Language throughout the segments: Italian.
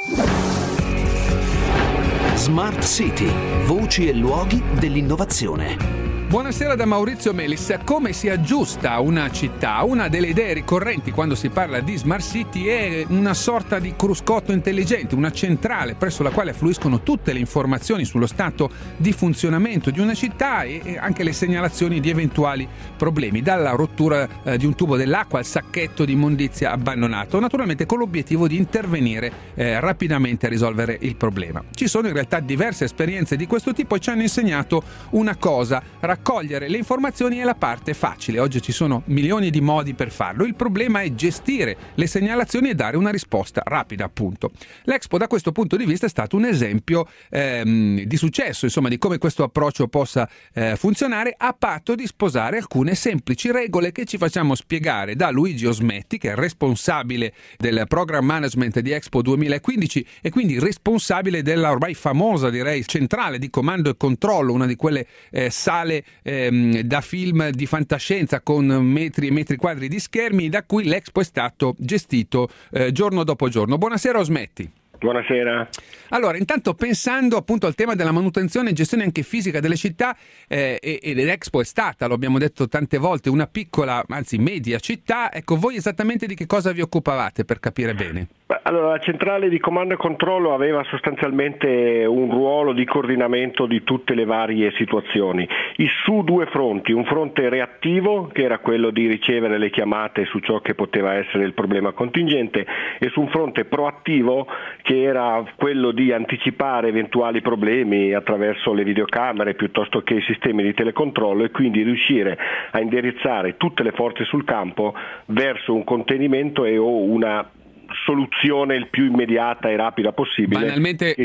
Smart City, voci e luoghi dell'innovazione. Buonasera da Maurizio Melis. Come si aggiusta una città? Una delle idee ricorrenti quando si parla di Smart City è una sorta di cruscotto intelligente, una centrale presso la quale affluiscono tutte le informazioni sullo stato di funzionamento di una città e anche le segnalazioni di eventuali problemi, dalla rottura di un tubo dell'acqua al sacchetto di immondizia abbandonato, naturalmente con l'obiettivo di intervenire rapidamente a risolvere il problema. Ci sono in realtà diverse esperienze di questo tipo e ci hanno insegnato una cosa: raccogliere le informazioni è la parte facile. Oggi ci sono milioni di modi per farlo. Il problema è gestire le segnalazioni e dare una risposta rapida, appunto. L'Expo da questo punto di vista è stato un esempio di successo, insomma, di come questo approccio possa funzionare, a patto di sposare alcune semplici regole che ci facciamo spiegare da Luigi Osmetti, che è responsabile del program management di Expo 2015 e quindi responsabile della ormai famosa, direi, centrale di comando e controllo, una di quelle sale da film di fantascienza con metri e metri quadri di schermi, da cui l'Expo è stato gestito giorno dopo giorno. Buonasera Osmetti. Buonasera. Allora, intanto pensando appunto al tema della manutenzione e gestione anche fisica delle città, e l'Expo è stata, lo abbiamo detto tante volte, una piccola, anzi media città, ecco, voi esattamente di che cosa vi occupavate, per capire bene? Allora, la centrale di comando e controllo aveva sostanzialmente un ruolo di coordinamento di tutte le varie situazioni, su due fronti: un fronte reattivo, che era quello di ricevere le chiamate su ciò che poteva essere il problema contingente, e su un fronte proattivo, che era quello di anticipare eventuali problemi attraverso le videocamere piuttosto che i sistemi di telecontrollo, e quindi riuscire a indirizzare tutte le forze sul campo verso un contenimento e o una soluzione il più immediata e rapida possibile. Banalmente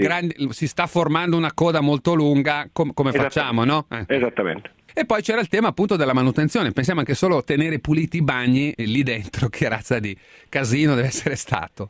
si sta formando una coda molto lunga, come facciamo, no? Esattamente. E poi c'era il tema appunto della manutenzione. Pensiamo anche solo tenere puliti i bagni lì dentro, che razza di casino deve essere stato.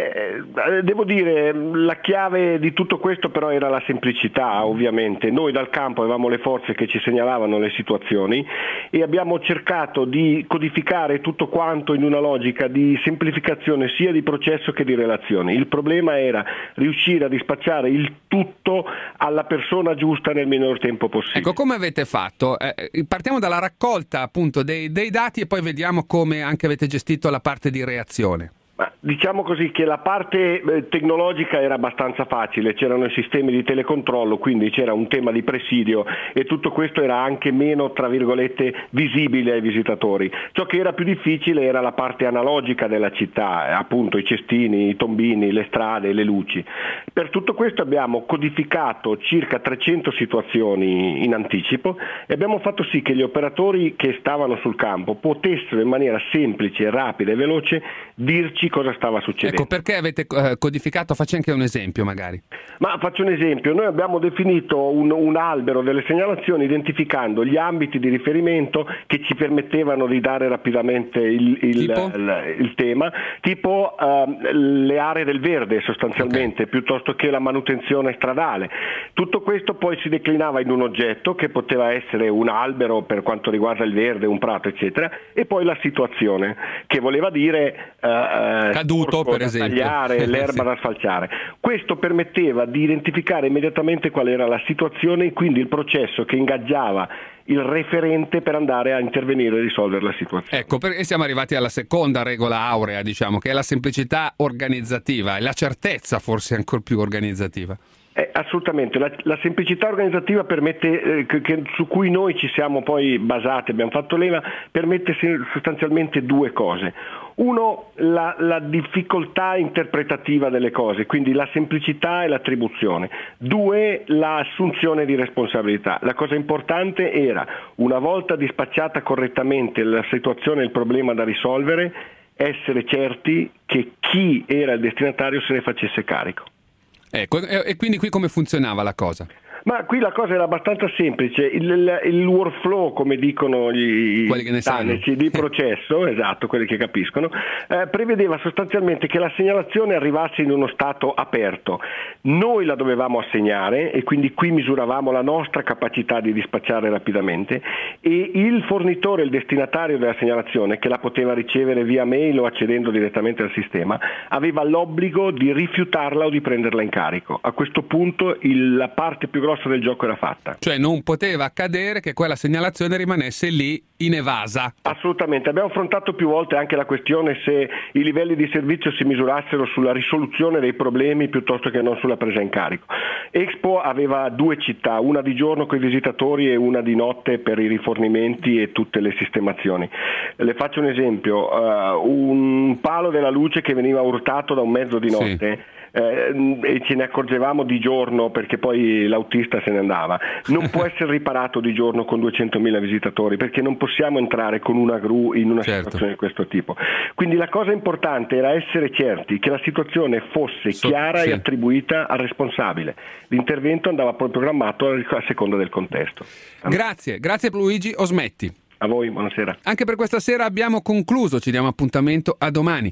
Devo dire, la chiave di tutto questo però era la semplicità, ovviamente. Noi dal campo avevamo le forze che ci segnalavano le situazioni e abbiamo cercato di codificare tutto quanto in una logica di semplificazione sia di processo che di relazioni. Il problema era riuscire a dispacciare il tutto alla persona giusta nel minor tempo possibile. Ecco, come avete fatto? Partiamo dalla raccolta appunto dei dati e poi vediamo come anche avete gestito la parte di reazione. Ma diciamo così che la parte tecnologica era abbastanza facile, c'erano i sistemi di telecontrollo, quindi c'era un tema di presidio e tutto questo era anche meno, tra virgolette, visibile ai visitatori. Ciò che era più difficile era la parte analogica della città, appunto i cestini, i tombini, le strade, le luci. Per tutto questo abbiamo codificato circa 300 situazioni in anticipo e abbiamo fatto sì che gli operatori che stavano sul campo potessero in maniera semplice, rapida e veloce dirci cosa stava succedendo. Ecco, perché avete codificato? Facci anche un esempio magari. Ma faccio un esempio: noi abbiamo definito un albero delle segnalazioni identificando gli ambiti di riferimento che ci permettevano di dare rapidamente il tema, tipo le aree del verde sostanzialmente, okay, piuttosto che la manutenzione stradale. Tutto questo poi si declinava in un oggetto che poteva essere un albero per quanto riguarda il verde, un prato eccetera, e poi la situazione, che voleva dire caduto per esempio, tagliare l'erba da sfalciare. Questo permetteva di identificare immediatamente qual era la situazione e quindi il processo che ingaggiava il referente per andare a intervenire e risolvere la situazione. Ecco, perché siamo arrivati alla seconda regola aurea, diciamo, che è la semplicità organizzativa e la certezza forse ancora più organizzativa. Assolutamente, la semplicità organizzativa permette, su cui noi ci siamo poi basati, abbiamo fatto leva, permette sostanzialmente due cose. Uno, la difficoltà interpretativa delle cose, quindi la semplicità e l'attribuzione. Due, l'assunzione di responsabilità. La cosa importante era, una volta dispacciata correttamente la situazione e il problema da risolvere, essere certi che chi era il destinatario se ne facesse carico. Ecco, e quindi qui come funzionava la cosa? Ma qui la cosa era abbastanza semplice, il workflow, come dicono gli tecnici di processo, esatto, quelli che capiscono, prevedeva sostanzialmente che la segnalazione arrivasse in uno stato aperto. Noi la dovevamo assegnare e quindi qui misuravamo la nostra capacità di dispacciare rapidamente, e il fornitore, il destinatario della segnalazione, che la poteva ricevere via mail o accedendo direttamente al sistema, aveva l'obbligo di rifiutarla o di prenderla in carico. A questo punto la parte più grossa del gioco era fatta. Cioè non poteva accadere che quella segnalazione rimanesse lì inevasa. Assolutamente, abbiamo affrontato più volte anche la questione se i livelli di servizio si misurassero sulla risoluzione dei problemi piuttosto che non sulla presa in carico. Expo aveva 2 città, una di giorno con i visitatori e una di notte per i rifornimenti e tutte le sistemazioni. Le faccio un esempio, un palo della luce che veniva urtato da un mezzo di notte, e ce ne accorgevamo di giorno perché poi l'autista se ne andava, non può essere riparato di giorno con 200.000 visitatori, perché non possiamo entrare con una gru in una situazione di questo tipo. Quindi la cosa importante era essere certi che la situazione fosse chiara e attribuita al responsabile. L'intervento andava poi programmato a seconda del contesto. Grazie Luigi Osmetti. A voi, buonasera. Anche per questa sera abbiamo concluso, ci diamo appuntamento a domani.